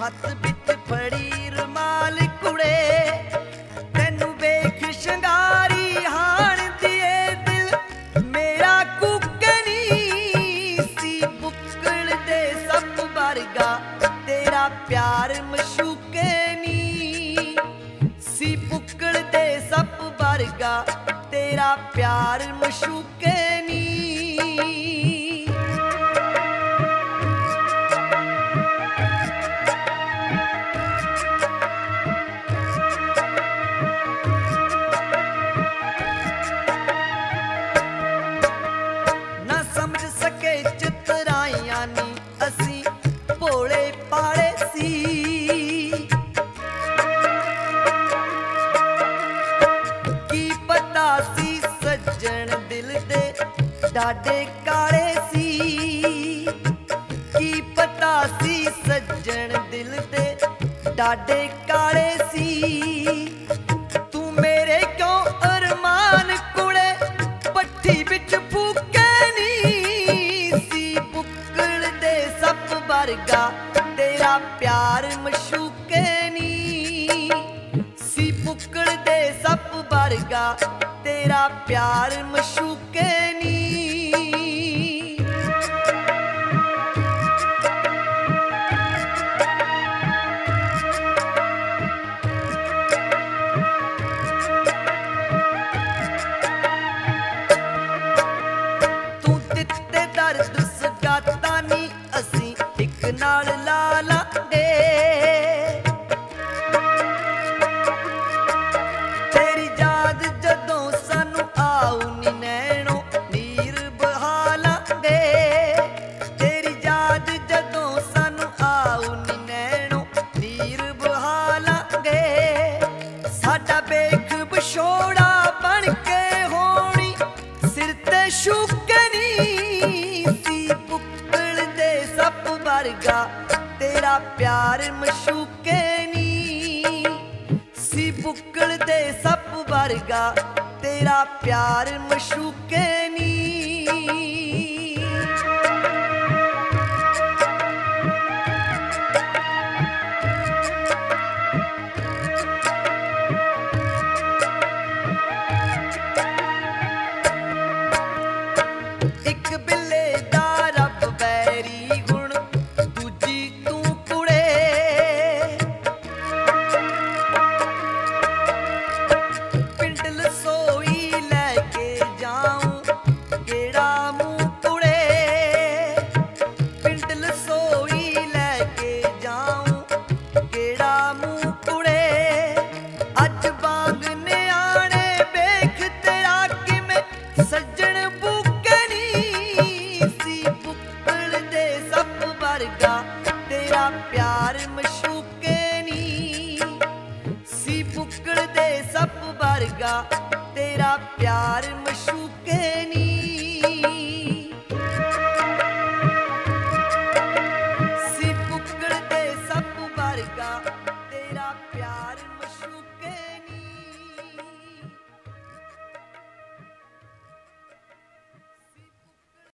ਹੱਥ ਵਿੱਚ ਫੜੀ ਰੁਮਾਲ ਕੁੜੇ ਤੈਨੂੰ ਵੇਖ ਸ਼ਿੰਗਾਰੀ ਹਾਣ ਦੀਏ ਦਿਲ ਮੇਰਾ ਕੁੱਕਣੀ ਸੀ ਬੁੱਕਲ ਦੇ ਸੱਪ ਵਰਗਾ ਤੇਰਾ ਪਿਆਰ ਮਸ਼ੂਕਣੀ ਸੀ ਬੁੱਕਲ ਦੇ ਸੱਪ ਵਰਗਾ ਤੇਰਾ ਪਿਆਰ ਮਸ਼ੂਕਣੀ ਨਾ ਸਮਝ ਸਕੇ ਚਤਰਾਈਆਂ ਨੀ ਅਸੀਂ ਭੋਲੇ ਪਾਲੇ ਸੀ ਕੀ ਪਤਾ ਸੀ ਸੱਜਣ ਦਿਲ ਦੇ ਡਾਢੇ ਕਾਲੇ ਸੀ ਕੀ ਪਤਾ ਸੀ ਸੱਜਣ ਦਿਲ ਦੇ ਡਾਢੇ ਕਾਲੇ ਸੀ ਤੂੰ ਮੇਰੇ ਕਿਉਂ ਅਰਮਾਨ ਕੁੜੇ ਪੱਠੀ ਵਿੱਚ ਫੂਕਣੀ ਸੀ ਬੁੱਕਲ ਦੇ ਸੱਪ ਵਰਗਾ ਤੇਰਾ ਪਿਆਰ ਮਸ਼ੂਕਣੀ ਸੀ ਬੁੱਕਲ ਦੇ ਸੱਪ ਵਰਗਾ ਤੇਰਾ ਪਿਆਰ ਮਸ਼ੂਕਣੀ ਤੂੰ ਦਿੱਤੇ ਦਰਦ ਸਗਾਤਾਂ ਨੀ ਅਸੀਂ ਇੱਕ ਨਾਲ ਲਾ ਲਾਂਗੇ ਤੇਰੀ ਯਾਦ ਜਦੋਂ ਸਾਨੂੰ ਆਊ ਨੀ ਨੈਣੋ ਨੀਰ ਬਹਾ ਲਾਂਗੇ ਤੇਰੀ ਯਾਦ ਜਦੋਂ ਸਾਨੂੰ ਆਊ ਨੀ ਨੈਣੋ ਨੀਰ ਬਹਾ ਲਾਂਗੇ ਸਾਡਾ ਵੇਖ ਵਿਛੋੜਾ ਬਣ ਕੇ ਹੋਣੀ ਸਿਰ ਤੇ ਸ਼ੂਕਣੀ ਸੀ ਬੁੱਕਲ ਦੇ ਸੱਪ ਵਰਗਾ ਤੇਰਾ ਪਿਆਰ ਮਸ਼ੂਕਣੀ ਸੀ ਬੁੱਕਲ ਦੇ ਸੱਪ ਵਰਗਾ ਤੇਰਾ ਪਿਆਰ ਮਸ਼ੂਕਣੀ ਇੱਕ ਬਿੱਲੇ ਦਾ ਰੱਬ ਵੈਰੀ ਗੁਣ ਦੂਜੀ ਤੂੰ ਕੁੜੇ ਪਿੰਡ ਲਸੋਈ ਲੈ ਕੇ ਜਾਊਂ ਕਿਹੜਾ ਮੂੰਹ ਕੁੜੇ ਪਿੰਡ ਲਸੋਈ ਲੈ ਕੇ ਜਾਊਂ ਕਿਹੜਾ ਮੂੰਹ ਕੁੜੇ ਅੱਜ ਵਾਂਗ ਨਿਆਣੇ ਵੇਖ ਤੇਰਾ ਕਿਵੇਂ ਸੱਜਣ ਸੀ ਬੁੱਕਲ ਦੇ ਸੱਪ ਵਰਗਾ ਤੇਰਾ ਪਿਆਰ ਮਸ਼ੂਕਣੀ ਸੀ ਬੁੱਕਲ ਦੇ ਸੱਪ ਵਰਗਾ ਤੇਰਾ ਪਿਆਰ ਮਸ਼ੂਕਣੀ